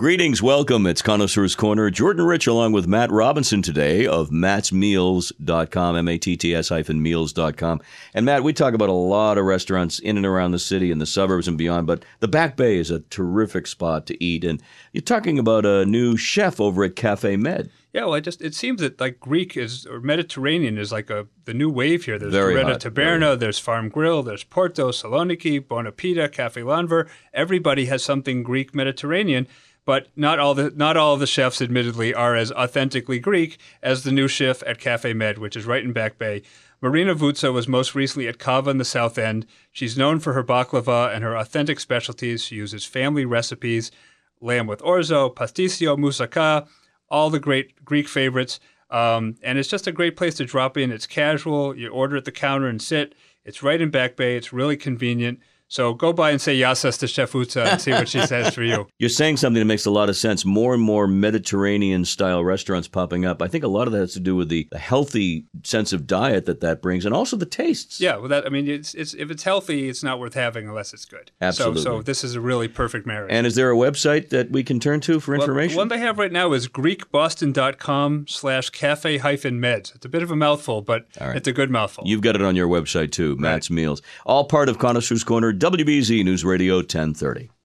Greetings, welcome. It's Connoisseur's Corner. Jordan Rich along with Matt Robinson today of mattsmeals.com, MATTS-meals.com. And Matt, we talk about a lot of restaurants in and around the city and the suburbs and beyond, but the Back Bay is a terrific spot to eat. And you're talking about a new chef over at Cafe Med. Yeah, well, it seems that like Greek or Mediterranean is like the new wave here. There's Very Greta hot, Taberna, there's Farm Grill, there's Porto, Saloniki, Bonapita, Cafe Lanver. Everybody has something Greek Mediterranean, but not all of the chefs, admittedly, are as authentically Greek as the new chef at Cafe Med, which is right in Back Bay. Marina Vutsa was most recently at Cava in the South End. She's known for her baklava and her authentic specialties. She uses family recipes, lamb with orzo, pastisio, moussaka, all the great Greek favorites. And it's just a great place to drop in. It's casual. You order at the counter and sit. It's right in Back Bay. It's really convenient. So go by and say yasas to Chef Vutsa and see what she says for you. You're saying something that makes a lot of sense. More and more Mediterranean-style restaurants popping up. I think a lot of that has to do with the healthy sense of diet that brings, and also the tastes. Yeah, well, it's if it's healthy, it's not worth having unless it's good. Absolutely. So this is a really perfect marriage. And is there a website that we can turn to for information? The one they have right now is greekboston.com/cafe-meds. It's a bit of a mouthful, but It's a good mouthful. You've got it on your website too, Matt's Meals. All part of Connoisseur's Corner, WBZ News Radio 1030.